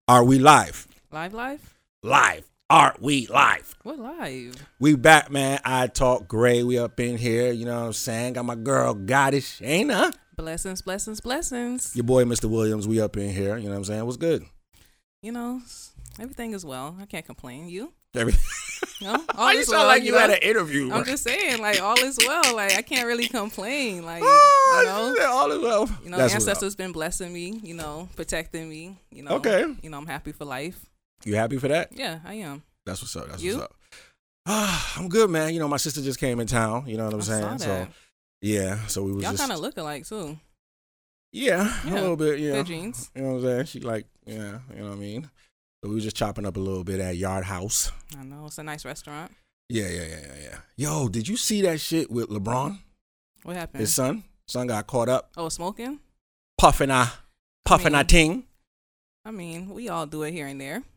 Are we live? Live? Live. Are we live? What live? We back, man. I Talk Gray. We up in here. You know what I'm saying? Got my girl, Goddess Shayna. Blessings. Your boy, Mr. Williams. We up in here. You know what I'm saying? What's good? You know, everything is well. I can't complain. You? Everything. No? Why you sound like you had an interview? I'm just saying, like, all is well. Like, I can't really complain. Like, all is well. You know, ancestors been blessing me, you know, protecting me, you know. Okay. You know, I'm happy for life. You happy for that? Yeah, I am. That's what's up. That's You? what's up. I'm good, man. You know, my sister just came in town. You know what I'm saying? Saw that. So, yeah. So we was Y'all just... kind of look alike, too. Yeah, a little bit, yeah. Good genes. You know what I'm saying? She like, yeah, you know what I mean? So we was just chopping up a little bit at Yard House. I know. It's a nice restaurant. Yeah. Yo, did you see that shit with LeBron? What happened? His son? Son got caught up. Oh, smoking? Puffing a ting. I mean, we all do it here and there.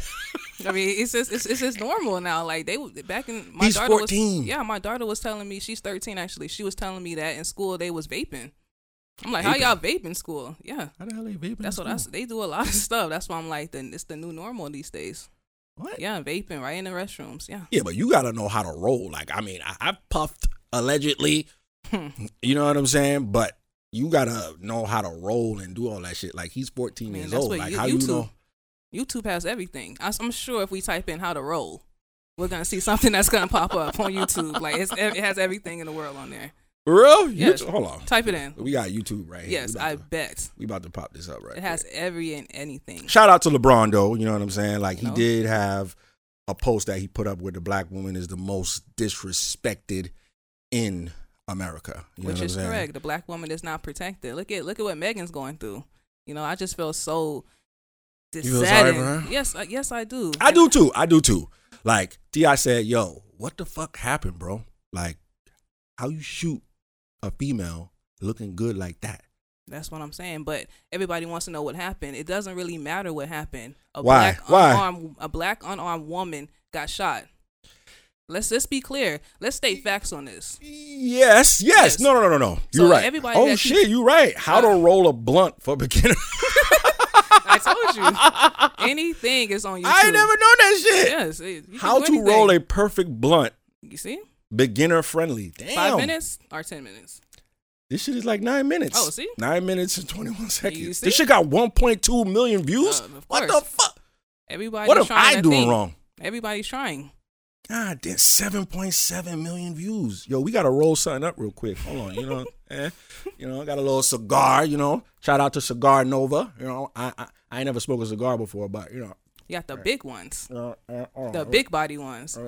I mean, it's just normal now. Like they back in my He's daughter 14. my daughter was telling me, she's 13 actually. She was telling me that in school they was vaping. I'm like, Vaping? how y'all vape in school? Yeah. How the hell they vaping? That's what they do a lot of stuff. That's why I'm like, it's the new normal these days. What? Yeah, vaping right in the restrooms. Yeah. Yeah, but you gotta know how to roll. Like, I mean, I've puffed allegedly. You know what I'm saying? But you gotta know how to roll and do all that shit. Like, he's 14 years that's old. what Like, you how you know? YouTube has everything. I'm sure if we type in how to roll, we're gonna see something that's gonna pop up on YouTube. Like it has everything in the world on there. For real? Yes. Hold on. Type it in. We got YouTube right here. Yes, I bet. We about to pop this up right It has every and anything. Shout out to LeBron, though. You know what I'm saying? Like, he No. did have a post that he put up where the black woman is the most disrespected in America. You know Which what is I'm saying? correct. The black woman is not protected. Look at what Megan's going through. You know, I just feel so You feel sorry for her? Yes, I do. I do too. Like, T.I. said, yo, what the fuck happened, bro? Like, how you shoot a female looking good like that? That's what I'm saying. But everybody wants to know what happened. It doesn't really matter what happened. Why? A black unarmed woman got shot. Let's just be clear. Let's state facts on this. Yes. No. You're So right. everybody Oh, that shit, you're right. How to roll a blunt for beginners. I told you. Anything is on YouTube. I ain't never known that shit. Yes. You can How do to anything. roll a perfect blunt, You see? beginner friendly. Damn. 5 minutes or 10 minutes? This shit is like 9 minutes. Oh, see? 9 minutes and 21 seconds. You see? This shit got 1.2 million views. Of What course. the fuck? Everybody's What am trying I to doing think. wrong? Everybody's trying. God damn, 7.7 million views. Yo, we gotta roll something up real quick. Hold on, I got a little cigar. Shout out to Cigar Nova. I ain't never smoked a cigar before, but You got the big ones. the The big body ones.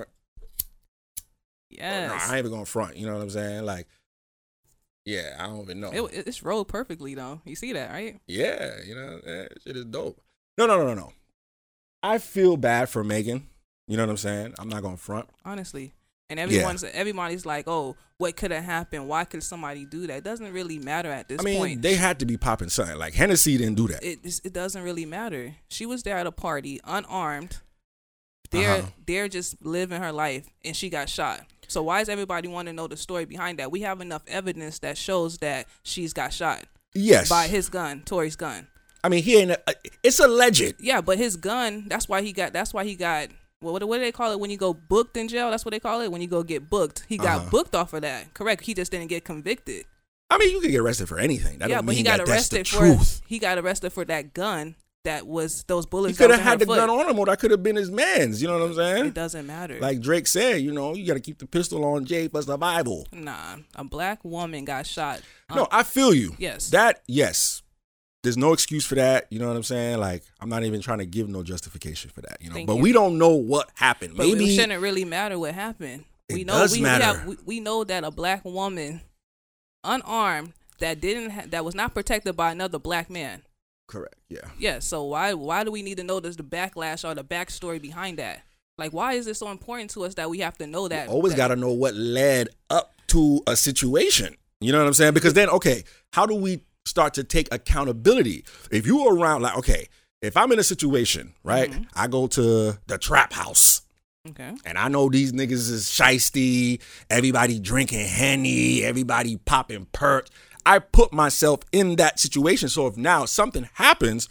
Yes. I ain't even gonna front. You know what I'm saying? Like, yeah, I don't even know. It's rolled perfectly though. You see that, right? Yeah, shit is dope. No. I feel bad for Megan. You know what I'm saying? I'm not gonna front. Honestly. And everybody's like, oh, what could have happened? Why could somebody do that? It doesn't really matter at this point. They had to be popping something. Like, Hennessy didn't do that. It doesn't really matter. She was there at a party, unarmed. They're just living her life, and she got shot. So why does everybody want to know the story behind that? We have enough evidence that shows that she's got shot. Yes. By his gun, Tory's gun. I mean, he ain't. It's alleged. Yeah, but his gun. That's why he got. Well, what do they call it when you go booked in jail? That's what they call it when you go get booked. He got booked off of that. Correct. He just didn't get convicted. I mean, you can get arrested for anything. That don't but he mean got that that's the arrested truth. He got arrested for that gun. That was those bullets. He could have that was in had the her gun foot. on him, or that could have been his man's. You know what I'm saying? It doesn't matter. Like Drake said, you got to keep the pistol on Jay for survival. Nah, a black woman got shot. No, I feel you. Yes. Yes. There's no excuse for that. You know what I'm saying? Like, I'm not even trying to give no justification for that. But we don't know what happened. But Maybe it shouldn't really matter what happened. It does matter. We know that a black woman, unarmed, that was not protected by another black man. Correct. Yeah. Yeah. So why do we need to know the backlash or the backstory behind that? Like, why is it so important to us that we have to know that? You always got to know what led up to a situation. You know what I'm saying? Because then, okay, how do we start to take accountability? If you were around, like, okay, if I'm in a situation, right, I go to the trap house. Okay. And I know these niggas is shiesty, everybody drinking Henny, everybody popping perk. I put myself in that situation. So if now something happens,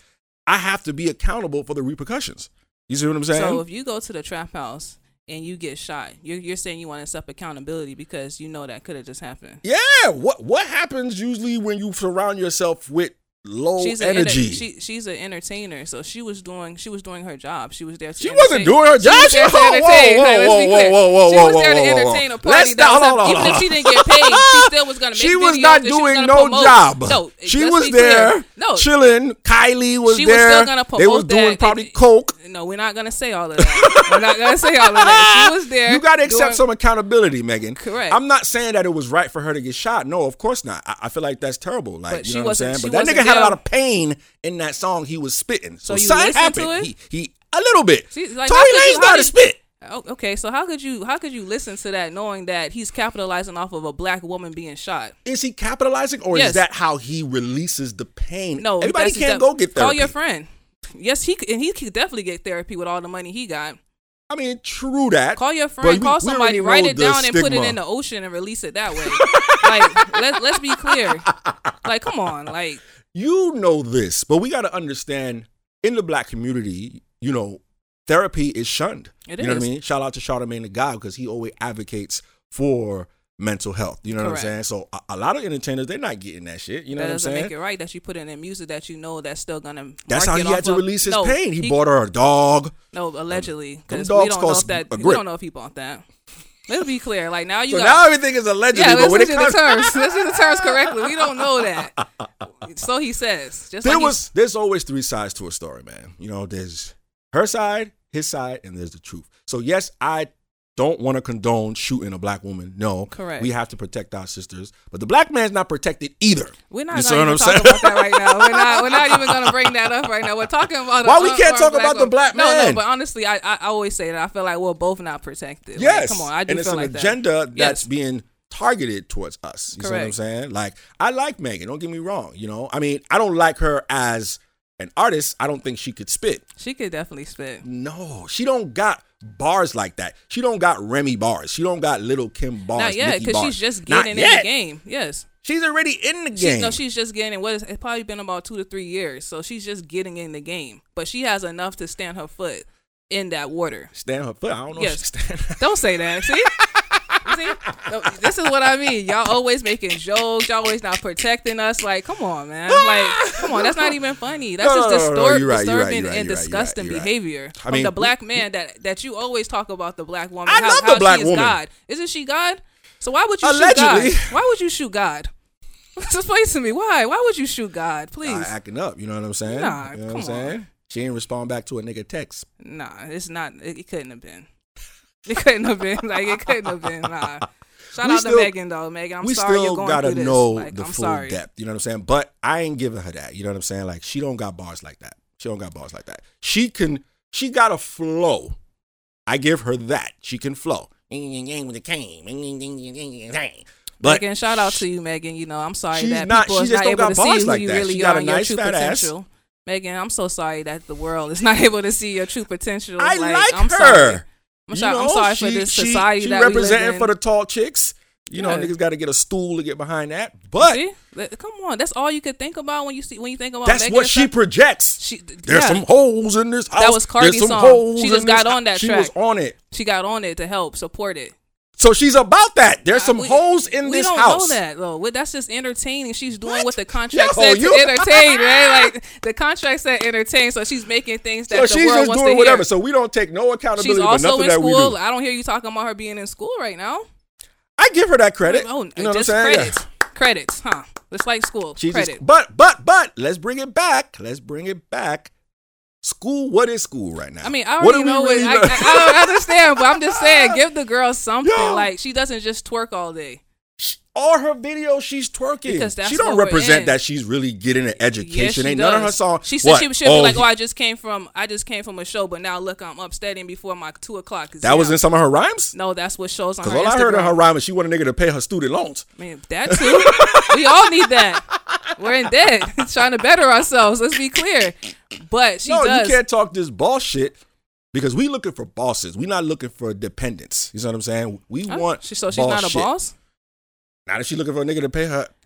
I have to be accountable for the repercussions. You see what I'm saying? So if you go to the trap house and you get shot, you're saying you want to accept accountability because you know that could have just happened. Yeah. What happens usually when you surround yourself with low energy? She's an entertainer, so she was doing her job. She was there. She wasn't doing her job. She was there to entertain. She was there to entertain a party. Even if she didn't get paid, she still was going to make videos. She was not doing no job. No, she was there chilling. Kylie was there. She was still going to promote. They was doing probably coke. No, we're not going to say all of that. We're not going to say all of that. She was there. You got to accept some accountability, Megan. Correct. I'm not saying that it was right for her to get shot. No, of course not. I feel like that's terrible. Like, you know what I'm saying? But that nigga had a lot of pain in that song he was spitting. So you something listened happened. To it? He a little bit. Like, Tory Lanez know how to spit. Okay, so how could you listen to that knowing that he's capitalizing off of a black woman being shot? Is he capitalizing, or is that how he releases the pain? No, everybody can't go get therapy. Call your friend. Yes, he could definitely get therapy with all the money he got. I mean, true that. Call your friend, call somebody, write it down and put it in the ocean and release it that way. Like, let's be clear. Like, come on, like. You know this, but we got to understand, in the black community, you know, therapy is shunned. It you know what I mean? Shout out to Charlamagne the God, because he always advocates for mental health. You know what I'm saying? So a lot of entertainers, they're not getting that shit. You know what I'm saying? That doesn't make it right that you put it in music that you know that's still going to. That's how he had to release his pain. He bought her a dog. No, allegedly. Because we don't know if he bought that. Let's be clear. Like, now now everything is allegedly. Yeah, but when let's use the terms correctly. We don't know that. So he says. There's always three sides to a story, man. You know, there's her side, his side, and there's the truth. So yes, I don't want to condone shooting a black woman. No, correct. We have to protect our sisters, but the black man's not protected either. We're not going to talk about that right now. We're not even going to bring that up right now. We're talking about why we can't talk about the black man. No, but honestly, I always say that I feel like we're both not protected. Yes, like, come on, I do feel like that. And it's an agenda that's being targeted towards us. You see what I'm saying? Like, I like Megan. Don't get me wrong. You know, I mean, I don't like her as an artist. I don't think she could spit. She could definitely spit. No, she don't got bars like that. She don't got Remy bars. She don't got Little Kim bars. Not yet, because she's just getting in the game. Yes. She's already in the game. She's just getting it's probably been about 2 to 3 years. So she's just getting in the game. But she has enough to stand her foot in that water. Stand her foot? I don't know if she stand. Don't say that. See? This is what I mean. Y'all always making jokes. Y'all always not protecting us. Like, come on, man. Like, come on. That's not even funny. That's just disturbing and disgusting behavior from the black man that you always talk about the black woman. I love the black woman. God. Isn't she God? So why would you shoot God? Why would you shoot God? Explain to me. Why? Why would you shoot God? Please. Acting up. You know what I'm saying? Nah, you know come what I'm saying? She ain't respond back to a nigga text. Nah, it's not. It couldn't have been. It couldn't have been. Like, it couldn't have been. Nah. Shout out to Megan, though. Megan, I'm sorry you're going through this. We still gotta know the full depth. You know what I'm saying? But I ain't giving her that. You know what I'm saying? Like, she don't got bars like that. She got a flow. I give her that. She can flow. But Megan, shout out to you, Megan. You know, I'm sorry that people is not able to see who you really are and your true potential. Megan, I'm so sorry that the world is not able to see your true potential. I like her. I'm sorry for this society that we live in. She representing for the tall chicks. You know, niggas got to get a stool to get behind that. But see? Come on, that's all you could think about when you think about. That's Megan what she projects. There's some holes in this house. That was Cardi's song. She just got on that track. She was on it. She got on it to help support it. So she's about that. There's some holes in this house. We don't know that, though. That's just entertaining. She's doing what the contract said to entertain, right? Like, the contract said entertain, so she's making things that the world wants to hear. So she's just doing whatever. So we don't take no accountability for nothing that we do. She's also in school. I don't hear you talking about her being in school right now. I give her that credit. Oh, you know what I'm saying? Credits. Credits, huh? It's like school. Credit. But, let's bring it back. School, what is school right now? I mean, I already know what I don't understand, but I'm just saying, give the girl something. Like, she doesn't just twerk all day. All her videos, she's twerking. Because she don't represent that she's really getting an education. Ain't none of her songs. She said she should be like, I just came from a show, but now look, I'm up studying before my 2:00. That was in some of her rhymes? No, that's what shows on her Instagram. Because all I heard in her rhyme is she want a nigga to pay her student loans. I mean, that too. We all need that. We're in debt, trying to better ourselves. Let's be clear. But she does. No, you can't talk this boss shit. Because we looking for bosses. We not looking for dependents. You know what I'm saying? We want So she's not a boss? Now that she looking for a nigga to pay her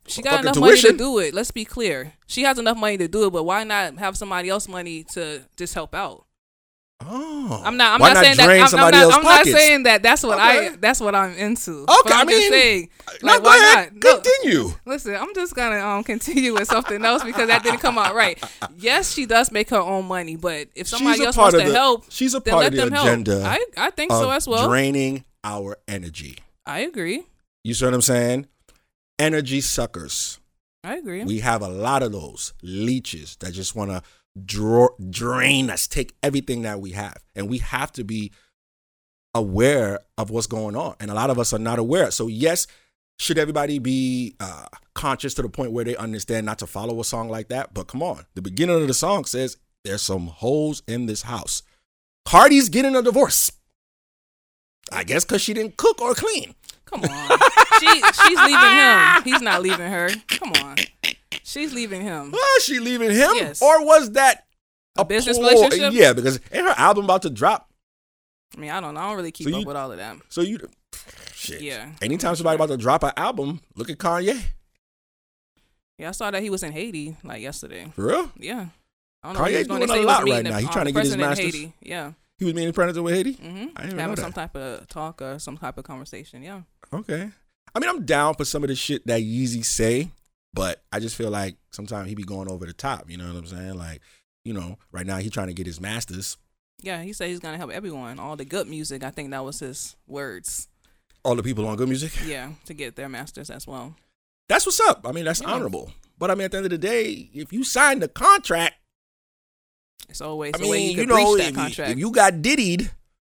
She got fucking enough money to tuition. do it. Let's be clear. She has enough money to do it, but why not have somebody else money to just help out? Oh, I'm not why saying drain that. somebody I'm else's not pockets? saying that. That's what Okay. that's what I'm into. Okay, But I'm just saying, no, like, go why ahead. not? No, Continue. listen, I'm just gonna continue with something else because that didn't come out right. Yes, she does make her own money, but if somebody She's a else part wants of to help, She's a then part let of the them help. agenda. I think so as well. Draining our energy. I agree. You see what I'm saying? Energy suckers. I agree. We have a lot of those leeches that just want to drain us, take everything that we have. And we have to be aware of what's going on. And a lot of us are not aware. So yes, should everybody be conscious to the point where they understand not to follow a song like that? But come on, the beginning of the song says there's some hoes in this house. Cardi's getting a divorce. I guess because she didn't cook or clean. Come on. She's leaving him. He's not leaving her. Come on. She's leaving him. Was she leaving him? Yes. Or was that A business relationship? Yeah, because ain't her album about to drop? I mean, I don't know. I don't really keep up with all of that. So you, shit. Yeah. Anytime somebody about to drop an album, look at Kanye. Yeah, I saw that he was in Haiti like yesterday. For real? Yeah. I don't know. Kanye's doing a lot right now. He's trying to get his masters. Haiti. Yeah. He was meeting president with Haiti? Mm-hmm. I didn't know Having that. some type of talk or some type of conversation. Yeah. Okay. I mean, I'm down for some of the shit that Yeezy say, but I just feel like sometimes he be going over the top. You know what I'm saying? Like, you know, right now he's trying to get his masters. Yeah, he said he's going to help everyone. All the good music, I think that was his words. All the people on good music? Yeah, to get their masters as well. That's what's up. I mean, that's honorable. But I mean, at the end of the day, if you signed the contract, It's always I a way mean, you can you know, breach that contract. if you got diddied,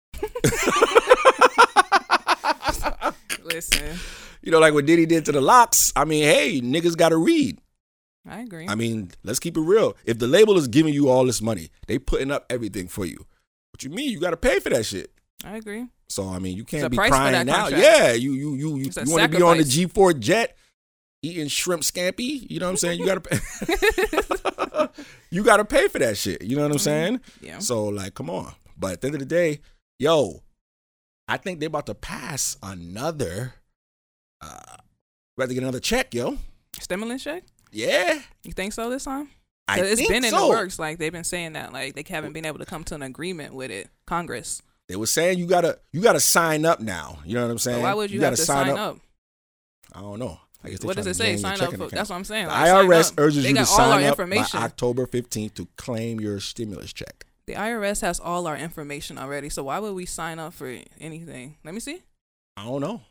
Listen, you know, like what Diddy did to the Locks, I mean, hey, niggas got to read. I agree. I mean, let's keep it real. If the label is giving you all this money, they putting up everything for you. What you mean? You got to pay for that shit. I agree. So I mean, you It's can't a be price for crying that now. contract. Yeah, you It's a want to be on the sacrifice. G4 jet eating shrimp scampi. You know what I'm saying? You got to pay. You got to pay for that shit. You know what I'm saying? Yeah. So like, come on. But at the end of the day, yo, I think they're about to pass another. About to get another check, yo. Stimulus check? Yeah, You think so this time? I 'Cause it's think been in so. the works. Like they've been saying that. Like they haven't been able to come to an agreement with it. Congress. They were saying you gotta sign up now. You know what I'm saying? So why would you have gotta to sign up? I don't know. I guess they What does trying it to say? gain your Sign up checking for. account. That's what I'm saying. The Like, sign IRS up. urges They you to got all our sign up by information. October 15th to claim your stimulus check. The IRS has all our information already. So why would we sign up for anything? Let me see. I don't know.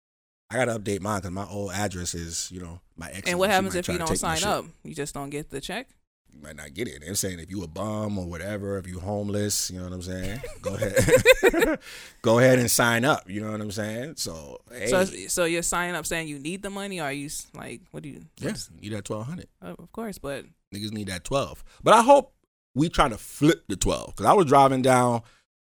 I gotta update mine because my old address is, you know, my ex. And what she happens might if try you to don't take my sign shit. up? You just don't get the check? You might not get it. They're saying if you a bum or whatever, if you homeless, you know what I'm saying? Go ahead. Go ahead and sign up. You know what I'm saying? So, hey. So you're signing up saying you need the money, or are you like, what do you? Yes, you need that 1,200. Of course, but Niggas need that 12. But I hope we try to flip the 12. Because I was driving down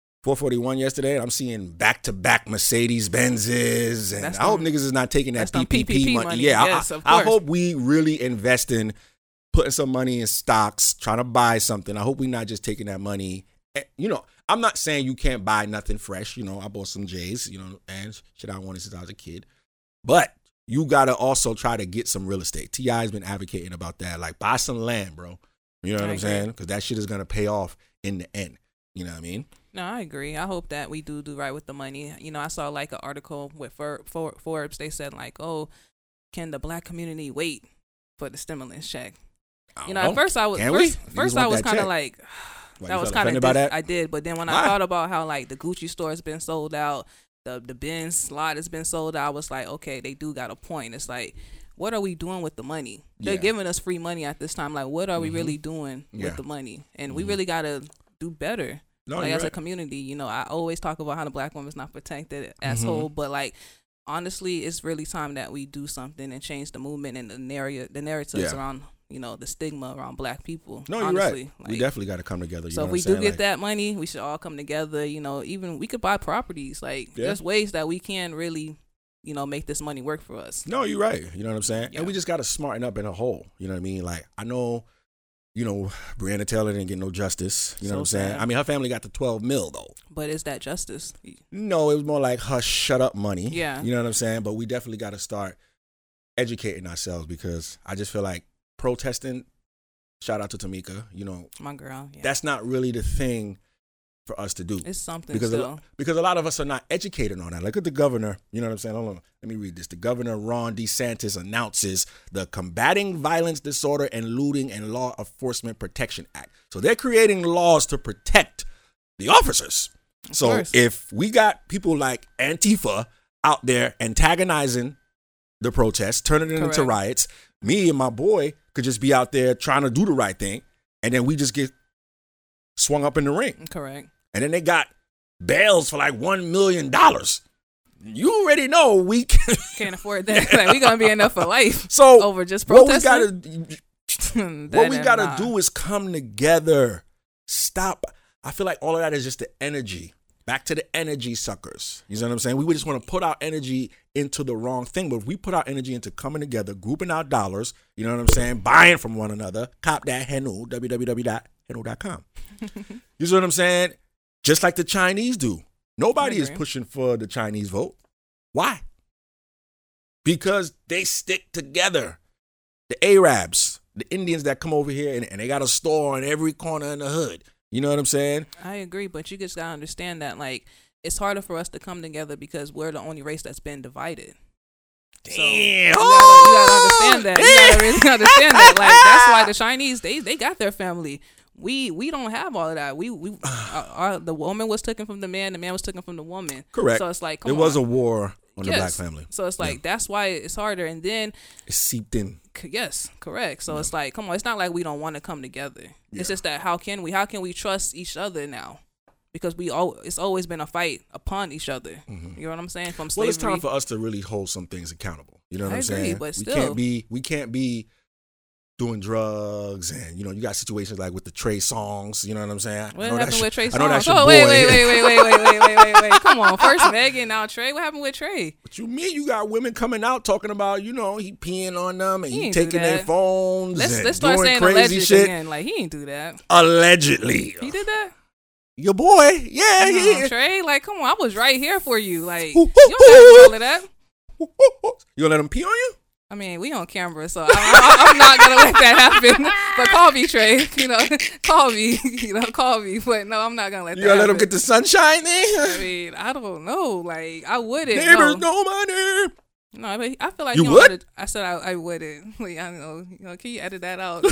441 yesterday, and I'm seeing back-to-back Mercedes Benzes. And That's I hope them- niggas is not taking that that's them PPP money. money. Yeah, Yes, of I course. hope we really invest in putting some money in stocks, trying to buy something. I hope we not just taking that money. You know, I'm not saying you can't buy nothing fresh. You know, I bought some J's, you know, and shit I wanted since I was a kid. But you got to also try to get some real estate. T.I. has been advocating about that. Like, buy some land, bro. You know what I I'm agree. saying? Because that shit is going to pay off in the end. You know what I mean? no, I agree. I hope that we do right with the money. You know, I saw like an article with Forbes. They said like, oh, can the black community wait for the stimulus check? I You don't know, at first I was Can we? first Niggas I want was that kind of check. like, Why, that you was felt kind offended of by that? I did, but then when Why? I thought about how like the Gucci store has been sold out, the Benz lot has been sold out, I was like, okay, they do got a point. It's like, what are we doing with the money? They're Yeah. giving us free money at this time. Like, what are we really doing Yeah. with the money? And we really gotta do better. No, Like you're as a right. community, you know, I always talk about how the black woman's not protected as whole, but like honestly, it's really time that we do something and change the movement and the narratives Yeah. around, you know, the stigma around black people. No, you're honestly. right. Like, We definitely got to come together. You so know if what we I'm do saying? get Like, that money, we should all come together. You know, even we could buy properties. Like Yeah. there's ways that we can really, you know, make this money work for us. No, you're right. You know what I'm saying? Yeah. And we just got to smarten up in a whole. You know what I mean? Like, I know, you know, Breonna Taylor didn't get no justice. You know So what I'm saying? sad. I mean, her family got the 12 mil, though. But is that justice? No, it was more like hush, shut up money. Yeah. You know what I'm saying? But we definitely got to start educating ourselves, because I just feel like protesting, shout out to Tamika, my girl, yeah. That's not really the thing for us to do. It's something because still. Because a lot of us are not educated on that. Look at the governor, you know what I'm saying? Hold on, let me read this. The governor, Ron DeSantis, announces the Combating Violence, Disorder, and Looting and Law Enforcement Protection Act. So they're creating laws to protect the officers. So if we got people like Antifa out there antagonizing the protests, turning it into riots, me and my boy could just be out there trying to do the right thing, and then we just get swung up in the ring. Correct. And then they got bails for like $1 million. You already know we can't afford that. Like, we gonna be in there for life. So over just protesting. What we gotta do is come together. Stop. I feel like all of that is just the energy. Back to the energy suckers. You know what I'm saying? We would just want to put our energy into the wrong thing. But if we put our energy into coming together, grouping our dollars, you know what I'm saying? Buying from one another. Cop that Henu, www.henu.com. You see what I'm saying? Just like the Chinese do. Nobody is pushing for the Chinese vote. Why? Because they stick together. The Arabs, the Indians that come over here and they got a store on every corner in the hood. You know what I'm saying? I agree, but you just gotta understand that, like, it's harder for us to come together because we're the only race that's been divided. Damn. So you gotta understand that. You gotta really understand that. Like, that's why the Chinese, they got their family. We don't have all of that. The woman was taken from the man was taken from the woman. Correct. So it's like, there was a war on the black family. So it's like, that's why it's harder. And then it's seeped in. Yes, correct. So it's like, come on, it's not like we don't want to come together. Yeah. It's just that how can we trust each other now? Because it's always been a fight upon each other. Mm-hmm. You know what I'm saying? From slavery. Well, it's time for us to really hold some things accountable. You know what I'm saying? But still, we can't be doing drugs, and you got situations like with the Trey Songz. You know what I'm saying? What happened with Trey Songz? I know that's your boy. Wait. Come on, first Megan, now Trey. What happened with Trey? What you mean? You got women coming out talking about he peeing on them and he taking their phones. Let's start saying crazy shit again. Like, he ain't do that. Allegedly, he did that. Your boy, yeah, he Trey. Like, come on, I was right here for you. Like, you don't have to do all of that. You gonna let him pee on you? I mean, we on camera, so I'm not gonna let that happen. But call me, Trey. Call me. But no, I'm not gonna let that happen. You gonna let him get the sunshine there? I mean, I don't know. Like, I wouldn't. Neighbors know my name. No, but I feel like you would. I said I wouldn't. Like, I don't know. Can you edit that out?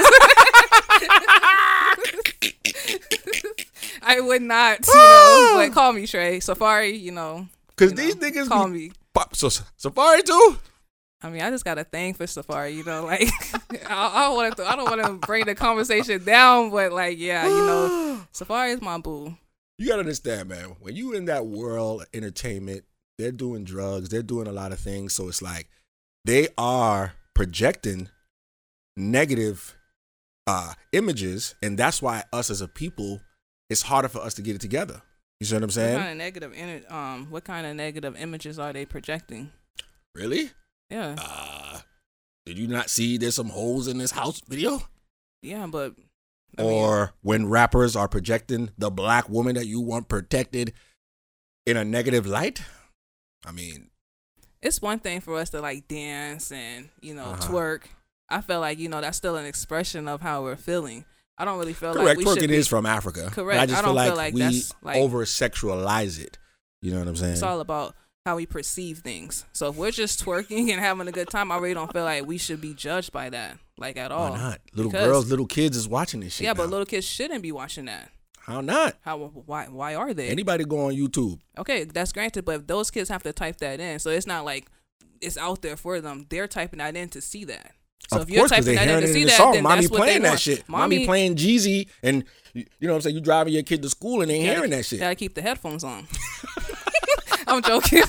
I would not. But call me, Trey. Safari. Because these niggas call me. So Safari too. I mean, I just got a thing for Safari, like I don't want to bring the conversation down, but like, yeah, Safari is my boo. You gotta understand, man. When you in that world of entertainment, they're doing drugs, they're doing a lot of things, so it's like they are projecting negative images, and that's why us as a people, it's harder for us to get it together. You see what I'm saying? What kind of negative images are they projecting? Really? Yeah. Did you not see there's some holes in this house video? Yeah, but when rappers are projecting the black woman that you want protected in a negative light? I mean, it's one thing for us to like dance and, twerk. I feel like, that's still an expression of how we're feeling. I don't really feel like we should be. Twerking is from Africa. Correct. I just don't feel like we over-sexualize it. You know what I'm saying? It's all about how we perceive things. So if we're just twerking and having a good time, I really don't feel like we should be judged by that, like, at all. Why not? Little kids is watching this shit. Yeah, now. But little kids shouldn't be watching that. How not? Why are they? Anybody go on YouTube. Okay, that's granted, but those kids have to type that in. So it's not like it's out there for them. They're typing that in to see that. So of course, because they're hearing it in the song. Mommy playing that shit. Mommy playing Jeezy, and you know what I'm saying? You driving your kid to school and they hearing that shit. Gotta keep the headphones on. I'm joking.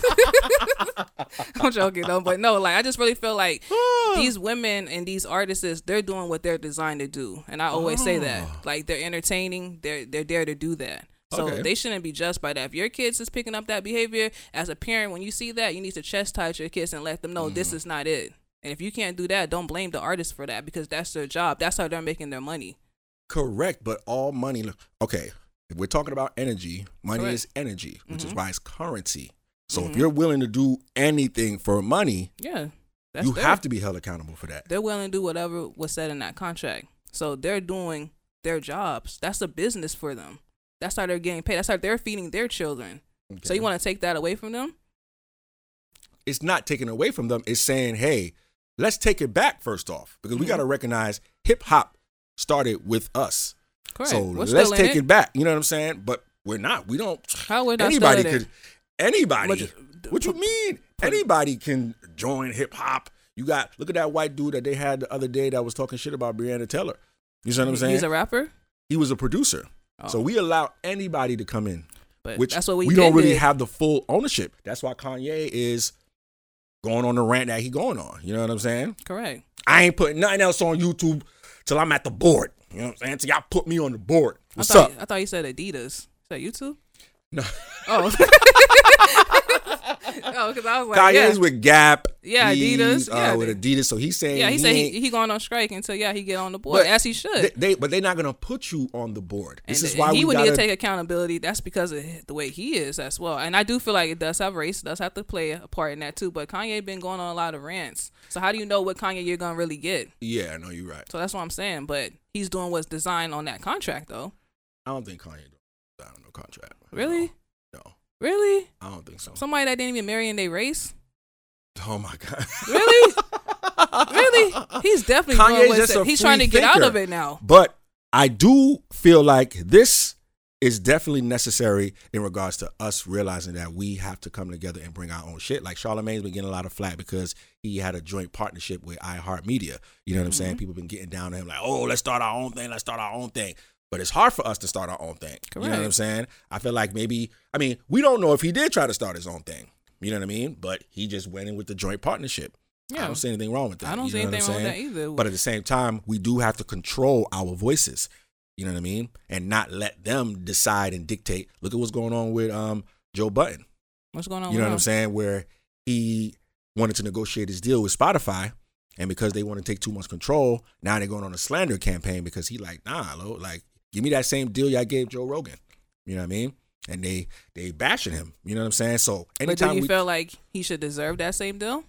I'm joking though, but no, like I just really feel like these women and these artists, they're doing what they're designed to do, and I always say that, like, they're entertaining, they're there to do that. So they shouldn't be judged by that. If your kids is picking up that behavior, as a parent, when you see that, you need to chastise your kids and let them know this is not it. And if you can't do that, don't blame the artist for that, because that's their job. That's how they're making their money. Correct, but all money. Okay, if we're talking about energy, money is energy, which is why it's currency. So if you're willing to do anything for money, You have to be held accountable for that. They're willing to do whatever was said in that contract. So they're doing their jobs. That's a business for them. That's how they're getting paid. That's how they're feeding their children. Okay. So you want to take that away from them? It's not taking away from them. It's saying, hey, let's take it back first off. Because we got to recognize hip-hop started with us. Correct. So let's take it back. You know what I'm saying? But we're not. We don't. How we're not anybody could. Anybody. What you mean? Anybody can join hip-hop. You got, look at that white dude that they had the other day that was talking shit about Breonna Taylor. You see what I'm saying? He's a rapper? He was a producer. Oh. So we allow anybody to come in. But which that's what we don't really have the full ownership. That's why Kanye is going on the rant that he going on. You know what I'm saying? Correct. I ain't putting nothing else on YouTube till I'm at the board. You know what I'm saying? Till y'all put me on the board. What's up? I thought you said Adidas. Is that YouTube? No. Oh. Oh, because I was like, Kanye's with Gap. Yeah, Adidas. With Adidas. So he's saying, he said he going on strike until he get on the board, as he should. But they're not gonna put you on the board. This is why he would need to take accountability. That's because of the way he is as well. And I do feel like it does have race, does have to play a part in that too. But Kanye been going on a lot of rants. So how do you know what Kanye you're gonna really get? Yeah, I know you're right. So that's what I'm saying. But he's doing what's designed on that contract, though. I don't think Kanye doing no contract. Really? No. Really? I don't think so. Somebody that didn't even marry in their race? Oh my God. Really? Really? He's definitely doing what he's trying to get out of it now. But I do feel like this is definitely necessary in regards to us realizing that we have to come together and bring our own shit. Like Charlamagne's been getting a lot of flack because he had a joint partnership with iHeartMedia. You know what I'm saying? People been getting down to him like, oh, let's start our own thing. Let's start our own thing. But it's hard for us to start our own thing. Correct. You know what I'm saying? I feel like we don't know if he did try to start his own thing. You know what I mean? But he just went in with the joint partnership. Yeah. I don't see anything wrong with that. I don't see anything wrong with that either. But at the same time, we do have to control our voices. You know what I mean? And not let them decide and dictate. Look at what's going on with Joe Budden. What's going on with him? You know what I'm saying? Where he wanted to negotiate his deal with Spotify. And because they want to take too much control, now they're going on a slander campaign because he like, give me that same deal y'all gave Joe Rogan. You know what I mean? And they bashing him. You know what I'm saying? So anytime but do you feel like he should deserve that same deal?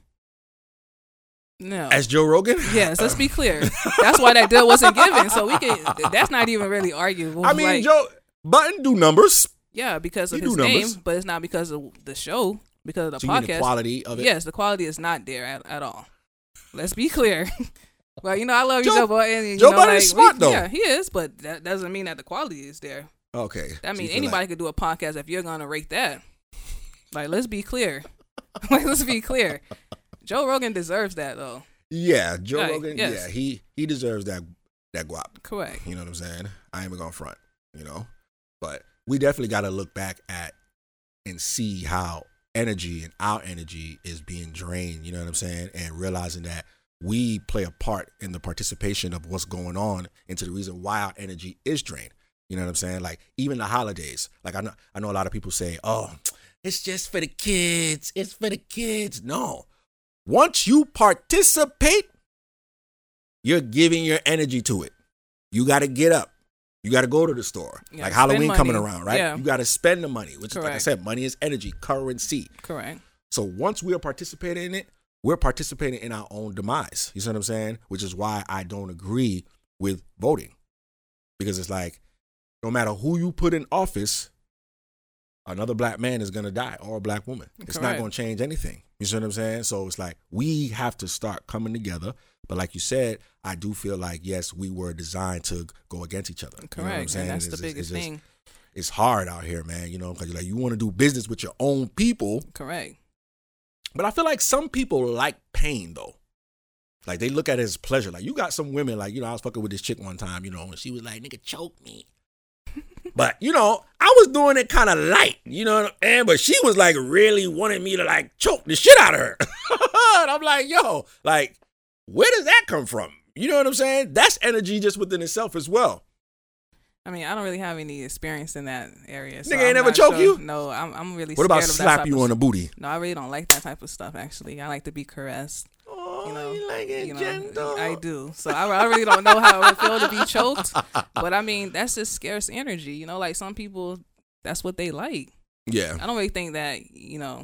No. As Joe Rogan? Yes, let's be clear. That's why that deal wasn't given. So that's not even really arguable. I mean, Joe Budden do numbers. Yeah, because of his name, but it's not because of the show, because of the podcast. The quality of it? Yes, the quality is not there at all. Let's be clear. Well, I love you, Joe Budden. Joe Budden is smart, though. Yeah, he is, but that doesn't mean that the quality is there. Okay. That means anybody could do a podcast if you're going to rate that. Like, let's be clear. Let's be clear. Joe Rogan deserves that, though. Yeah, Joe Rogan, yes. Yeah, he deserves that guap. Correct. You know what I'm saying? I ain't even going to front, But we definitely got to look back at and see how our energy is being drained, you know what I'm saying? And realizing that we play a part in the participation of what's going on into the reason why our energy is drained. You know what I'm saying? Like, even the holidays. Like, I know a lot of people say, oh, it's just for the kids. It's for the kids. No. Once you participate, you're giving your energy to it. You got to get up. You got to go to the store. Like Halloween coming around, right? Yeah. You got to spend the money, which is, like I said, money is energy, currency. Correct. So once we are participating in it, we're participating in our own demise. You see what I'm saying? Which is why I don't agree with voting. Because it's like, no matter who you put in office, another black man is going to die, or a black woman. It's not going to change anything. You see what I'm saying? So it's like, we have to start coming together. But like you said, I do feel like, yes, we were designed to go against each other. Correct. You know what I'm saying? And that's the biggest thing. It's hard out here, man, because like, you want to do business with your own people. Correct. But I feel like some people like pain, though. Like, they look at it as pleasure. Like, you got some women, like, I was fucking with this chick one time, and she was like, nigga, choke me. But, I was doing it kind of light, but she was like really wanting me to like choke the shit out of her. And I'm like, yo, like, where does that come from? You know what I'm saying? That's energy just within itself as well. I mean, I don't really have any experience in that area. So nigga ain't never choke you? No, I'm really what scared about of slap that you on the booty? No, I really don't like that type of stuff, actually. I like to be caressed. Oh, you like it gentle. I do. So I really don't know how it would feel to be choked. But I mean, that's just scarce energy. Like some people, that's what they like. Yeah. I don't really think that,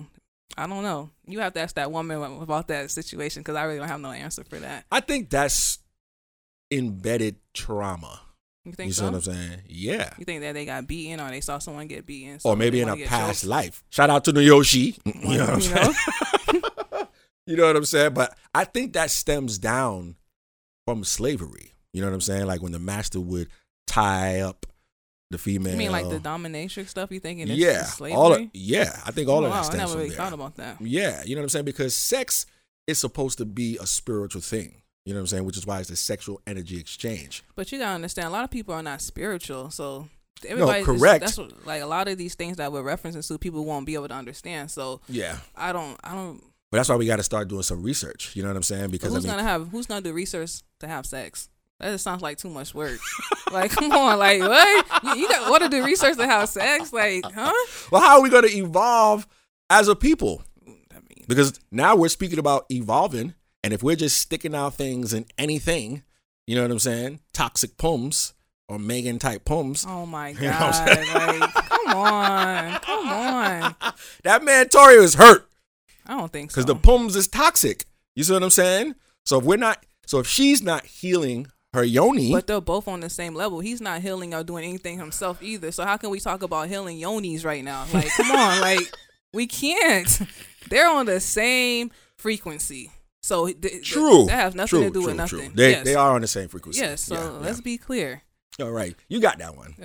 I don't know. You have to ask that woman about that situation because I really don't have no answer for that. I think that's embedded trauma. You think You see so? what I'm saying? Yeah. You think that they got beaten or they saw someone get beaten? Or so maybe they in a wanna get past choked? life. Shout out to Nayoshi. You know what I'm You saying? know? You know what I'm saying? But I think that stems down from slavery. You know what I'm saying? Like when the master would tie up the female. You mean like the dominatrix stuff? You thinking it's yeah, slavery? I think all of Wow, that I stems never from really there. thought about that. Yeah, you know what I'm saying? Because sex is supposed to be a spiritual thing. You know what I'm saying? Which is why it's a sexual energy exchange. But you gotta understand, a lot of people are not spiritual, so everybody. correct. That's what, like a lot of these things that we're referencing to, people won't be able to understand. So Yeah. I don't. But that's why we got to start doing some research. You know what I'm saying? Because Who's gonna do research to have sex? That just sounds like too much work. Like, come on, like what? You got want to do research to have sex? Like, huh? well, how are we going to evolve as a people? I mean, Because now we're speaking about evolving, and if we're just sticking our things in anything, you know what I'm saying? Toxic poems or Megan type poems. oh my You know what I'm god! saying? Like, come on. That man Tori is hurt I don't think so. because the poems is toxic. You see what I'm saying? So if she's not healing her yoni, But they're both on the same level. He's not healing or doing anything himself either. So how can we talk about healing yonis right now? Like, come on, like we can't. They're on the same frequency. So true. that has nothing to do with True. nothing. They are on the same frequency. Yes. So Yeah, let's be clear. All right, you got that one.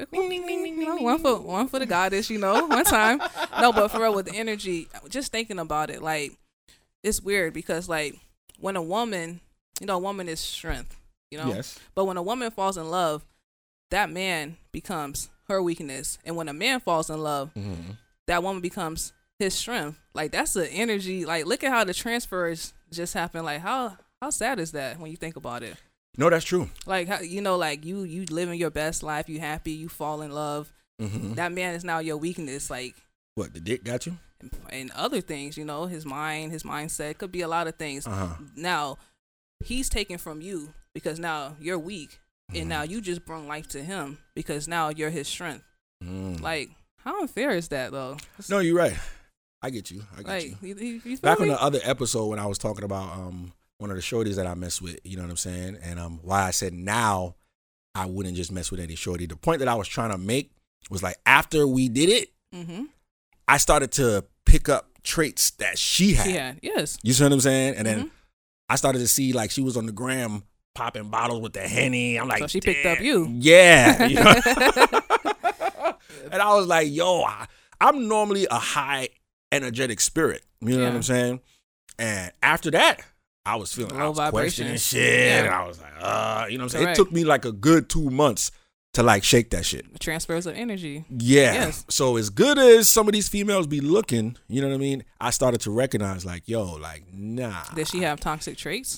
One for the goddess, one time. No, but for real, with the energy, just thinking about it, like it's weird because like when a woman, a woman is strength, Yes. But when a woman falls in love, that man becomes her weakness, and when a man falls in love, that woman becomes his strength. Like that's the energy. Like look at how the transfers just happened. Like how sad is that when you think about it? No, that's true. Like how, like you living your best life, you happy, you fall in love. That man is now your weakness. Like What, the dick got you? and other things, his mind, his mindset, could be a lot of things. Now he's taken from you because now you're weak, and now you just bring life to him because now you're his strength. Like how unfair is that though? No, you're right. I get you. Like you feel Back on me? the other episode when I was talking about one of the shorties that I mess with, you know what I'm saying? And why I said now I wouldn't just mess with any shorty. The point that I was trying to make was like after we did it, I started to pick up traits that she had. Yeah, yes. You see what I'm saying? And then I started to see like she was on the gram popping bottles with the Henny. I'm like, So she picked up you. Yeah. You know? And I was like, yo, I'm normally a high energetic spirit. You know what I'm saying? And after that, I was feeling Low questioning vibrations. shit. Yeah. And I was like, you know what I'm saying? Correct. It took me like a good 2 months to like shake that shit. Transfers of energy. Yeah. Yes. So as good as some of these females be looking, you know what I mean? I started to recognize like, yo, like, nah. Does she have toxic traits?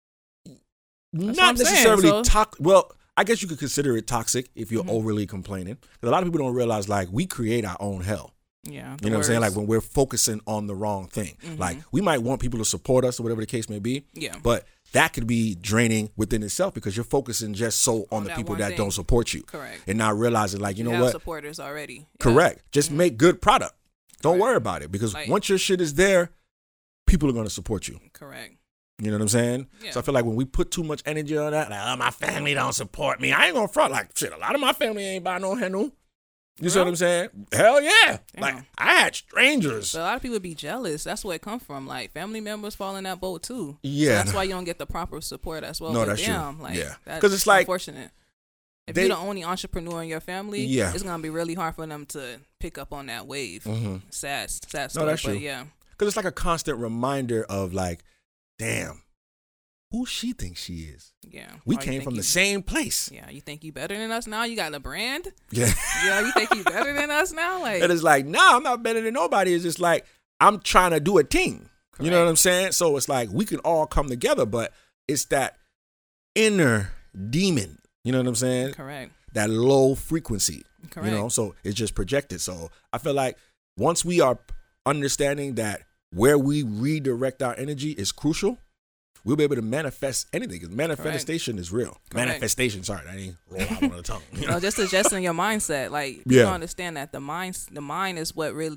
Not what I'm saying, necessarily so- toxic. Well, I guess you could consider it toxic if you're overly complaining. 'Cause a lot of people don't realize like we create our own hell. Yeah. You know what I'm saying? Like when we're focusing on the wrong thing. Like we might want people to support us or whatever the case may be. Yeah. But that could be draining within itself because you're focusing just so on the that people one that thing. don't support you. Correct. And not realizing like, you know have what? supporters already. Yeah. Correct. Just make good product. Don't Correct. worry about it because Like- once your shit is there, people are going to support you. Correct. You know what I'm saying? Yeah. So I feel like when we put too much energy on that, like, oh, my family don't support me. I ain't gonna front like shit. A lot of my family ain't buy no Henu. You see what I'm saying? Hell yeah. Damn. Like I had strangers. But a lot of people be jealous. That's where it come from. Like family members fall in that boat too. Yeah. So that's why you don't get the proper support as well. No, But that's true. damn, like, Yeah. that's 'Cause it's like unfortunate. If they- you're the only entrepreneur in your family, Yeah. it's gonna be really hard for them to pick up on that wave. Sad story. No, that's but true. yeah. Because it's like a constant reminder of like, damn, who she thinks she is. Yeah. We Or you came think from you- the same place. Yeah, you think you better than us now? You got a brand? Yeah. Yeah, you think you better than us now? Like, And it's like, nah, I'm not better than nobody. It's just like I'm trying to do a team. You know Correct. what I'm saying? So it's like we can all come together, but it's that inner demon. You know what I'm saying? correct. That low frequency. Correct. You know, so it's just projected. So I feel like once we are understanding that where we redirect our energy is crucial, we'll be able to manifest anything. Because manifestation is real. Correct. Manifestation, sorry, that ain't roll out on the tongue. You know? No, just adjusting your mindset. Like you Yeah. don't understand that the mind is what really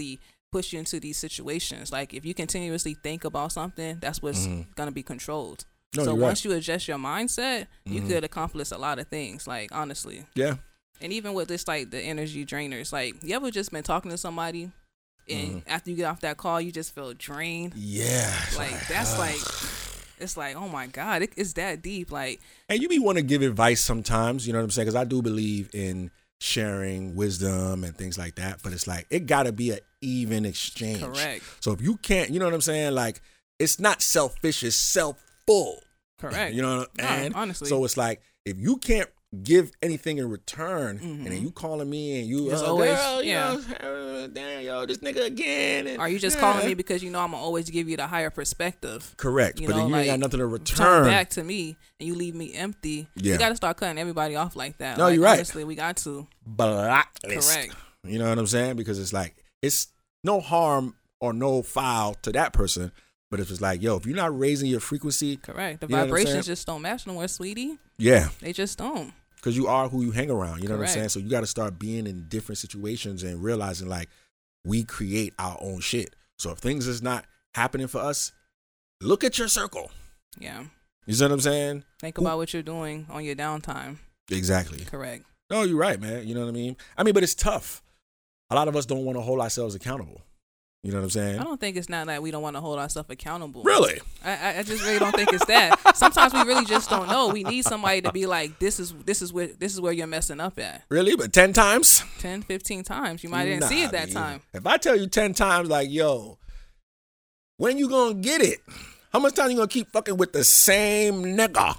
push you into these situations. Like if you continuously think about something, that's what's gonna be controlled. No, so you're once right. you adjust your mindset, you could accomplish a lot of things. Like honestly. Yeah. And even with this, like the energy drainers, like you ever just been talking to somebody, and after you get off that call, you just feel drained. Yeah. Like that's like, it's like, oh my God, it's that deep. Like, And you be want to give advice sometimes, you know what I'm saying? Because I do believe in sharing wisdom and things like that. But it's like, it got to be an even exchange. correct, So if you can't, you know what I'm saying? Like, it's not selfish, it's self-full. correct. You know, No, and honestly. so it's like, if you can't give anything in return, and then you calling me and you, It's always- girl, you yeah. know, damn, yo, this nigga again. And, Are you just calling me because you know I'm gonna always give you the higher perspective? Correct. You But know, then you ain't got like, nothing to Turn return. back to me and you leave me empty. Yeah. You got to start cutting everybody off like that. No, Like, you're right. Honestly, we got to. Blacklist. Correct. You know what I'm saying? Because it's like, it's no harm or no foul to that person. But it's just like, yo, if you're not raising your frequency, Correct. The You know what I'm vibrations saying? just don't match no more, sweetie. yeah, They just don't. because you are who you hang around. You know what I'm Correct. saying? So you got to start being in different situations and realizing like we create our own shit. So if things is not happening for us, look at your circle. Yeah. You see what I'm saying? Think about what you're doing on your downtime. Exactly. Correct. No, you're right, man. You know what I mean? But it's tough. A lot of us don't want to hold ourselves accountable. You know what I'm saying? I don't think it's not that we don't want to hold ourselves accountable. Really? I just really don't think it's that. Sometimes we really just don't know. We need somebody to be like, this is where you're messing up at. Really? But 10 times? 10, 15 times. You might didn't see it that B. time. If I tell you 10 times, like, yo, when you gonna get it? How much time you gonna keep fucking with the same nigga?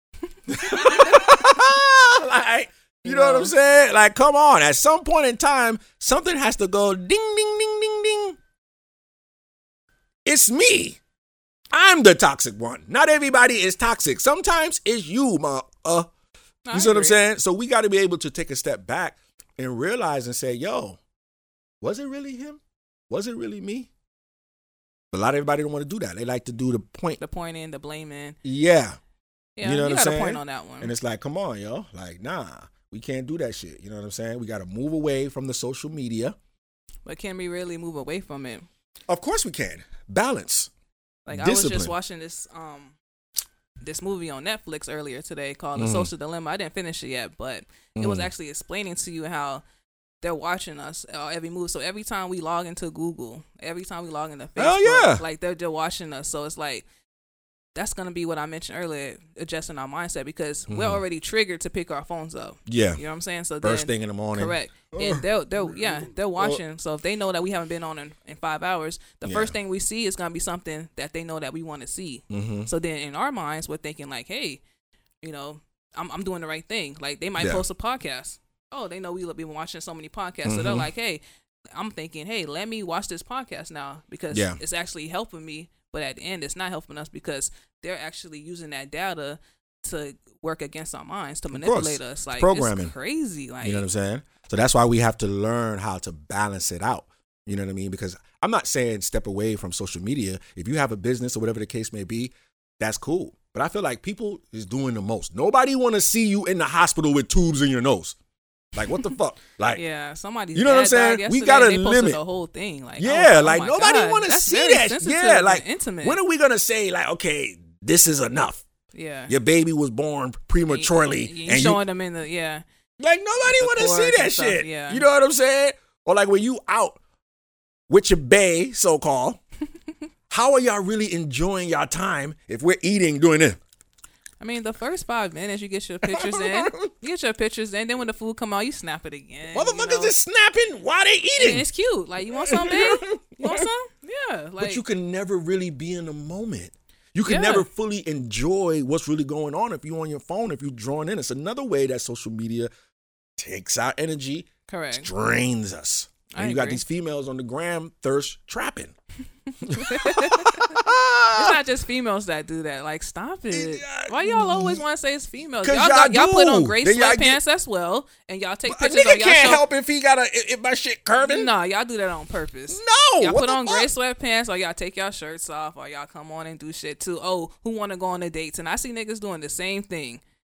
Like, you know what I'm saying? Like, come on. At some point in time, something has to go ding, ding, ding, ding, ding. It's me. I'm the toxic one. Not everybody is toxic. Sometimes it's you, I You see what I'm agree. saying? So we got to be able to take a step back and realize and say, yo, was it really him? Was it really me? But a lot of everybody don't want to do that. They like to do the point. The pointing, the blaming. Yeah. Yeah, You know what I'm got saying? a point on that one. And it's like, come on, yo. Like, nah, we can't do that shit. You know what I'm saying? We got to move away from the social media. But can we really move away from it? Of course we can. Balance. Like I was Discipline. just watching this movie on Netflix earlier today called The Social Dilemma. I didn't finish it yet, but it was actually explaining to you how they're watching us every move. So every time we log into Google, every time we log into Facebook, Hell yeah. like they're watching us. So it's like that's gonna be what I mentioned earlier, adjusting our mindset because we're already triggered to pick our phones up. Yeah. You know what I'm saying? So First then, thing in the morning. correct. And they're watching. So if they know that we haven't been on in 5 hours, the Yeah. first thing we see is gonna be something that they know that we want to see. Mm-hmm. So then in our minds, we're thinking like, hey, you know, I'm doing the right thing. Like they might Yeah. post a podcast. Oh, they know we've been watching so many podcasts. So they're like, hey, I'm thinking, hey, let me watch this podcast now because Yeah. it's actually helping me. But at the end, it's not helping us because they're actually using that data to work against our minds to manipulate us. Like programming. it's crazy. Like You know what I'm saying? So that's why we have to learn how to balance it out. You know what I mean? Because I'm not saying step away from social media. If you have a business or whatever the case may be, that's cool. But I feel like people is doing the most. Nobody want to see you in the hospital with tubes in your nose. Like, what the fuck? Like, yeah, somebody's You know what I'm dad saying? died We yesterday, gotta they posted limit. the whole thing. Like, yeah, oh like my nobody God, want to that's see very that. sensitive Yeah, and like intimate. when are we gonna say like, okay, this is enough? Yeah, Your baby was born prematurely, You and showing them in the yeah. like nobody the want to see chords that and stuff, shit. yeah. You know what I'm saying? Or like when you out with your bae, so called. How are y'all really enjoying your time if we're eating doing this? I mean, the first 5 minutes you get your pictures in, then when the food come out, you snap it again. Motherfuckers is snapping while they And eating. it's cute. Like, you want some, babe? You want some? Yeah. Like, But you can never really be in the moment. You can Yeah. never fully enjoy what's really going on if you're on your phone, if you're drawing in. It's another way that social media takes our energy, correct. drains us. And I you got agree. these females on the gram thirst trapping. It's not just females that do that. Like, stop it. Yeah. Why y'all always want to say it's females? 'Cause Y'all put do. on gray Then y'all sweatpants as well, and y'all take A pictures nigga of y'all can't show. help if he got if my shit curving. Nah, y'all do that on purpose. No, Y'all what put the on fuck? gray sweatpants, or y'all take y'all shirts off, or y'all come on and do shit too. Oh, who want to go on the dates? And I see niggas doing the same thing.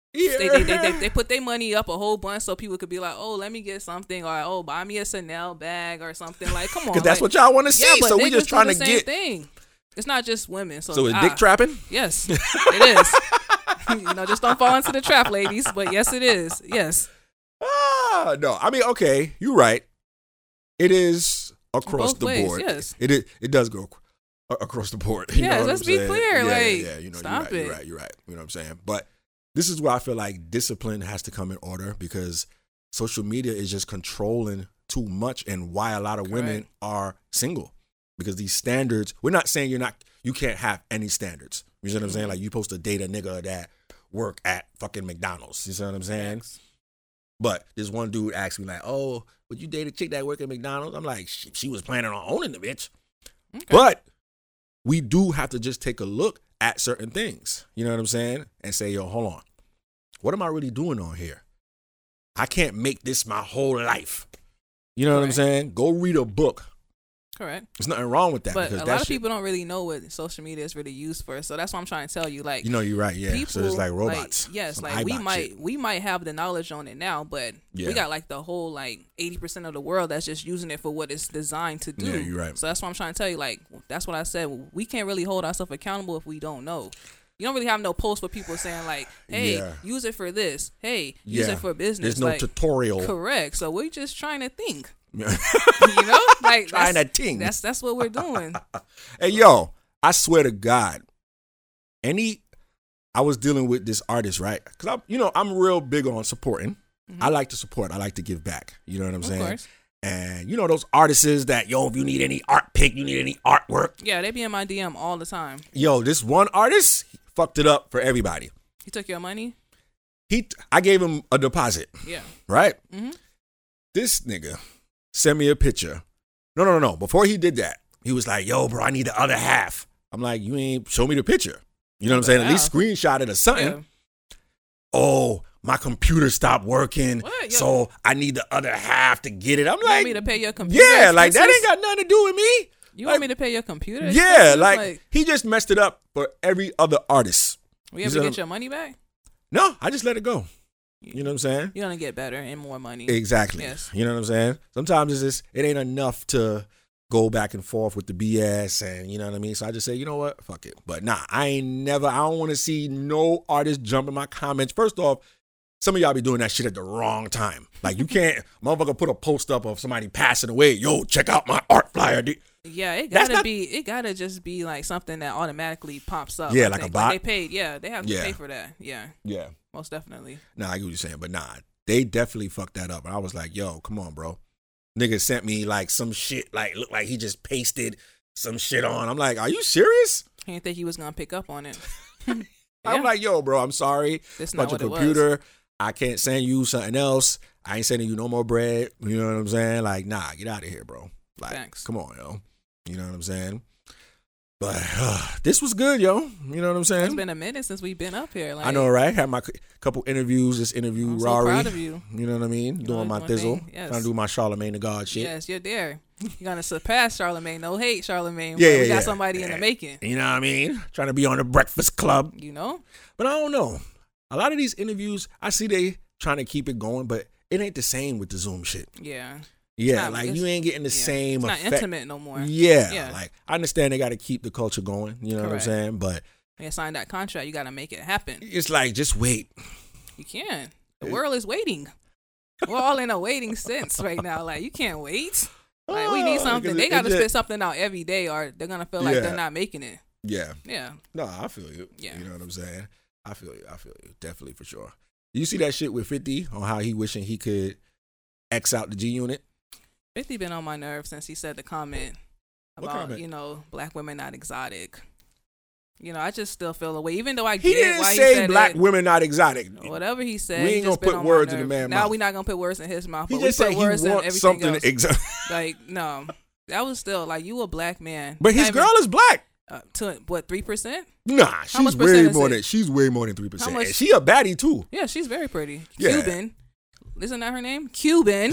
They put their money up a whole bunch so people could be like, oh, let me get something, or oh, buy me a Chanel bag or something. Like, come on, because that's what y'all want to see. Yeah, but so we just trying to get thing. It's not just women. So it's dick trapping. Yes, it is. Just don't fall into the trap, ladies. But yes, it is. Yes. No, I mean, okay, you're right. It is across Both the ways, board. yes. It does go across the board. You know what let's I'm be saying? clear. Stop it. You're right. You know what I'm saying? But this is where I feel like discipline has to come in order, because social media is just controlling too much, and why a lot of women are single, because these standards. We're not saying you can't have any standards. You see what I'm saying? Like, you supposed to date a nigga that work at fucking McDonald's. You see what I'm saying? Yes. But this one dude asked me like, "Oh, would you date a chick that work at McDonald's?" I'm like, she was planning on owning the bitch. Okay. But we do have to just take a look at certain things. You know what I'm saying? And say, yo, hold on. What am I really doing on here? I can't make this my whole life. You know what I'm saying? Go read a book. Correct. There's nothing wrong with that. But because a lot of people don't really know what social media is really used for. So that's what I'm trying to tell you. Like, you're right. Yeah. People, so it's like robots. We might have the knowledge on it now, but we got like the whole 80% of the world that's just using it for what it's designed to do. Yeah, you're right. So that's what I'm trying to tell you. Like, that's what I said. We can't really hold ourselves accountable if we don't know. You don't really have no post for people saying like, hey, use it for this. Hey, use it for business. There's no tutorial. Correct. So we're just trying to think. Like Trying to think. That's what we're doing. Hey, yo, I swear to God, I was dealing with this artist, right? Because I'm real big on supporting. Mm-hmm. I like to support. I like to give back. You know what I'm saying? Of course. And those artists that, yo, if you need any art pick, you need any artwork. Yeah, they be in my DM all the time. Yo, this one artist fucked it up for everybody. He took your money? I gave him a deposit. Yeah. Right? Mm-hmm. This nigga sent me a picture. No. Before he did that, he was like, yo, bro, I need the other half. I'm like, you ain't show me the picture. You know what I'm saying? At least screenshot it or something. Yeah. Oh, my computer stopped working, so I need the other half to get it. I'm like, you want me to pay your computer? Yeah, like that ain't got nothing to do with me. You want me to pay your computer? Yeah, like he just messed it up for every other artist. We have to get your money back? No, I just let it go. You know what I'm saying? You're going to get better and more money. Exactly. Yes. You know what I'm saying? Sometimes it ain't enough to go back and forth with the BS, and you know what I mean? So I just say, you know what? Fuck it. But nah, I don't want to see no artist jump in my comments. First off, some of y'all be doing that shit at the wrong time. Like, you can't, motherfucker, put a post up of somebody passing away. Yo, check out my art flyer. Yeah, it gotta just be like something that automatically pops up. Yeah, like a bot. Like they have to pay for that. Yeah. Yeah. Most definitely. Nah, I get what you're saying, but nah, they definitely fucked that up. And I was like, yo, come on, bro. Nigga sent me like some shit, like looked like he just pasted some shit on. I'm like, are you serious? He didn't think he was gonna pick up on it. I'm like, yo, bro, I'm sorry. That's not what your computer. I can't send you something else. I ain't sending you no more bread. You know what I'm saying? Like, nah, get out of here, bro. Like, thanks. Come on, yo. You know what I'm saying? But this was good, yo. You know what I'm saying? It's been a minute since we've been up here. Like, I know, right? Had my couple interviews. Just interviewed I'm Rari. So proud of you. You know what I mean? Doing my thizzle. Yes. Trying to do my Charlemagne the God shit. Yes, you're there. You're gonna surpass Charlemagne. No hate, Charlemagne. Yeah, we got somebody in the making. You know what I mean? Trying to be on the Breakfast Club. You know? But I don't know. A lot of these interviews, I see they trying to keep it going, but it ain't the same with the Zoom shit. Yeah. Yeah, like you ain't getting the same effect. It's not intimate no more. Yeah, like I understand they got to keep the culture going. You know what I'm saying? But when you sign that contract, you got to make it happen. It's like, just wait. You can't. The world is waiting. We're all in a waiting sense right now. Like, you can't wait. Like, we need something. They got to spit something out every day, or they're gonna feel like they're not making it. Yeah. Yeah. No, I feel you. Yeah. You know what I'm saying? I feel you. Definitely, for sure. You see that shit with 50 on how he wishing he could X out the G Unit? 50 been on my nerves since he said the comment about, black women not exotic. I just still feel the way, even though I get why he say black women not exotic. Whatever he said, we ain't gonna put words in the man's mouth. Now we're not gonna put words in his mouth. He but just we said put words he in wants everything something else. exotic. Like, no, that was still like, you a black man. But his girl is black. To what, 3%? Nah, she's way more than 3%. And she a baddie too. Yeah, she's very pretty. Yeah. Cuban. Isn't that her name? Cuban.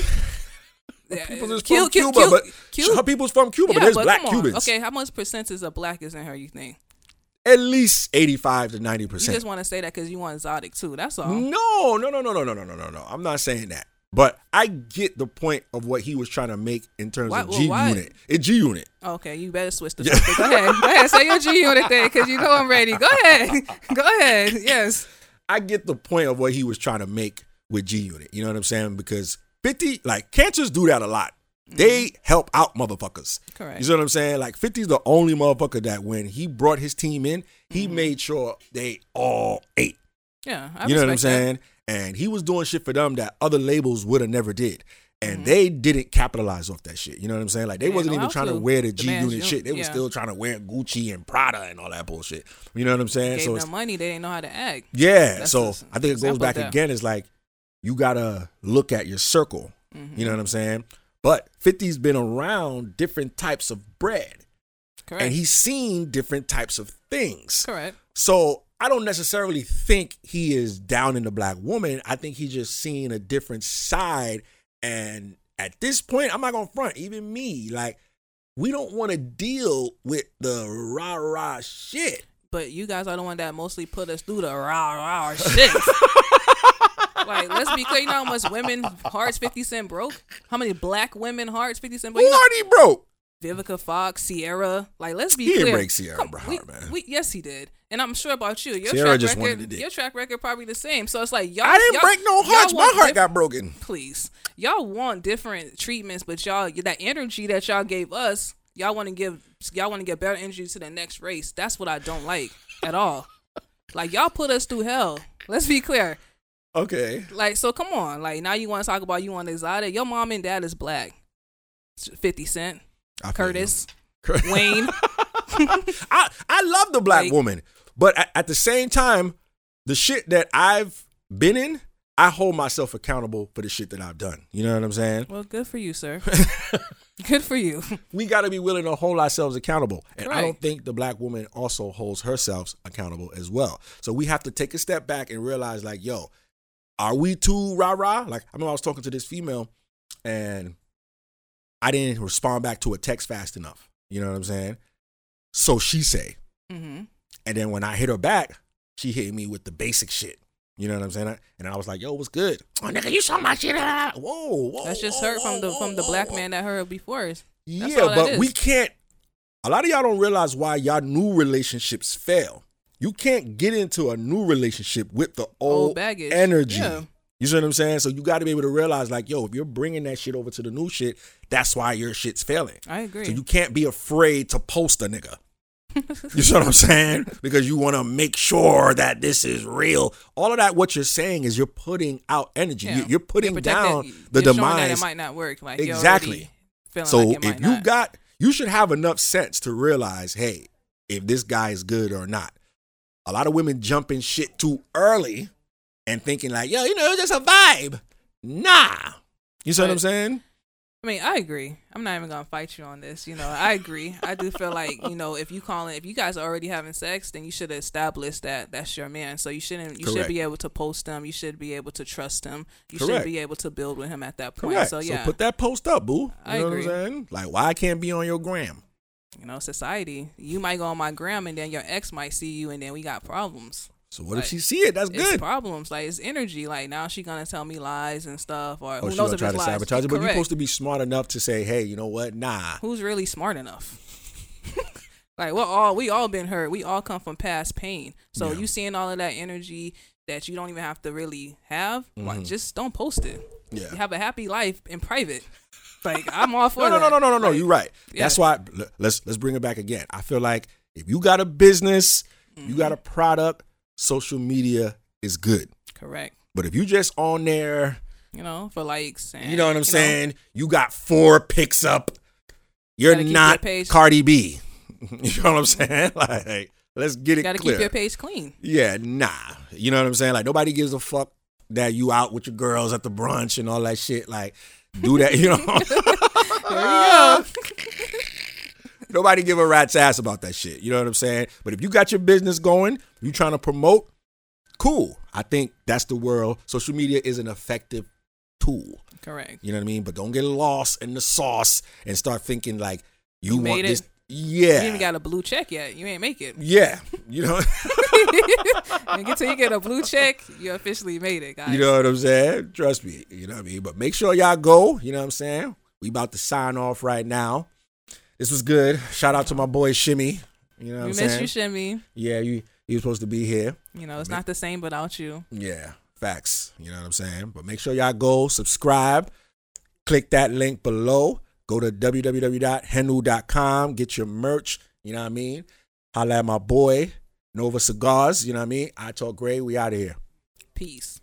People is from Cuba, but her people's from Cuba, but there's black Cubans. Okay, how much percentage of black is in her, you think? at least 85 to 90%. You just want to say that because you want exotic too. That's all. No. I'm not saying that. But I get the point of what he was trying to make in terms of G-Unit. It's G-Unit. Okay, you better switch the topic. Go ahead. Go ahead. Say your G-Unit thing because you know I'm ready. Go ahead. Go ahead. Yes. I get the point of what he was trying to make with G-Unit. You know what I'm saying? Because 50, like, cancers do that a lot. They help out motherfuckers. Correct. You see what I'm saying? Like 50's the only motherfucker that when he brought his team in, he made sure they all ate. Yeah, you know what I'm saying? And he was doing shit for them that other labels would have never did. And they didn't capitalize off that shit. You know what I'm saying? Like they wasn't even trying to wear the G-Unit shit. They were still trying to wear Gucci and Prada and all that bullshit. You know what I'm saying? Gave them money, they didn't know how to act. Yeah. So I think it goes back again. It's like you gotta look at your circle. You know what I'm saying? But 50's been around different types of bread. Correct. And he's seen different types of things. Correct. So I don't necessarily think he is down in the black woman. I think he's just seeing a different side. And at this point, I'm not going to front. Even me, like, we don't want to deal with the rah-rah shit. But you guys are the one that mostly put us through the rah-rah shit. Like, let's be clear. You know how much women hearts 50 Cent broke? How many black women hearts 50 Cent broke? Who already broke? Vivica Fox, Sierra. Like, let's be clear. He didn't break Sierra heart, man. Yes, he did. And I'm sure about you. Sierra just wanted to dick. Your track record probably the same. So it's like, y'all. I didn't break no hearts. My heart got broken. Please. Y'all want different treatments, but y'all, that energy that y'all gave us, y'all want to give better energy to the next race. That's what I don't like at all. Like, y'all put us through hell. Let's be clear. Okay. Like, so come on. Like, now you want to talk about you want exotic. Your mom and dad is black. 50 Cent. Curtis. Wayne. I love the black woman. But at the same time, the shit that I've been in, I hold myself accountable for the shit that I've done. You know what I'm saying? Well, good for you, sir. Good for you. We got to be willing to hold ourselves accountable. And Right. I don't think the black woman also holds herself accountable as well. So we have to take a step back and realize, like, yo, are we too rah-rah? Like, I remember I was talking to this female and I didn't respond back to a text fast enough. You know what I'm saying? So she say. Mm-hmm. And then when I hit her back, she hit me with the basic shit. You know what I'm saying? And I was like, yo, what's good? Oh, nigga, you saw my shit. Whoa. That's just heard from the black man that heard before. Yeah, but we can't. A lot of y'all don't realize why y'all new relationships fail. You can't get into a new relationship with the old baggage energy. Yeah. You see what I'm saying? So you got to be able to realize, like, yo, if you're bringing that shit over to the new shit, that's why your shit's failing. I agree. So you can't be afraid to post a nigga. You see what I'm saying? Because you want to make sure that this is real. All of that, what you're saying is you're putting out energy. Yeah. You're putting down the you're demise. That it might not work. Like, exactly. So like if you should have enough sense to realize, hey, if this guy is good or not. A lot of women jump in shit too early and thinking like, yo, it's just a vibe. Nah. You see what I'm saying? I mean, I agree. I'm not even gonna fight you on this. I agree. I do feel like, if you guys are already having sex, then you should establish that that's your man. So you should be able to post him. You should be able to trust him. You should be able to build with him at that point. Correct. So yeah, so put that post up, boo. I agree. What I'm saying? Like, why I can't be on your gram? Society. You might go on my gram and then your ex might see you and then we got problems. So what if she see it? That's good. It's problems. Like, it's energy. Like, now she gonna tell me lies and stuff, or who she knows gonna if try it's to lies. sabotage it. But Correct. you're supposed to be smart enough to say, hey, you know what? Nah. Who's really smart enough? Like, we all been hurt. We all come from past pain. So you seeing all of that energy that you don't even have to really have, just don't post it. Yeah. You have a happy life in private. Like, I'm all for that. No. Like, You're right. Yeah. That's why. Let's bring it back again. I feel like if you got a business, you got a product, social media is good. Correct. But if you just on there, for likes, and, you know what I'm saying? You got 4 picks up. You're not Cardi B. You know what I'm saying? Like, let's get it clear. Got to keep your page clean. Yeah, nah. You know what I'm saying? Like, nobody gives a fuck that you out with your girls at the brunch and all that shit. Like, do that, There you go. Nobody give a rat's ass about that shit. You know what I'm saying? But if you got your business going, you trying to promote, cool. I think that's the world. Social media is an effective tool. Correct. You know what I mean? But don't get lost in the sauce and start thinking like you want this. Yeah. You even got a blue check yet. You ain't make it. Yeah. You know. Until you get a blue check, you officially made it, guys. You know what I'm saying? Trust me. You know what I mean? But make sure y'all go. You know what I'm saying? We about to sign off right now. This was good. Shout out to my boy Shimmy. You know what I'm saying? We miss you, Shimmy. Yeah, you was supposed to be here. You know, it's not the same without you. Yeah, facts. You know what I'm saying? But make sure y'all go subscribe. Click that link below. Go to www.henu.com. Get your merch. You know what I mean? Holla at my boy, Nova Cigars. You know what I mean? I Talk Gray. We out of here. Peace.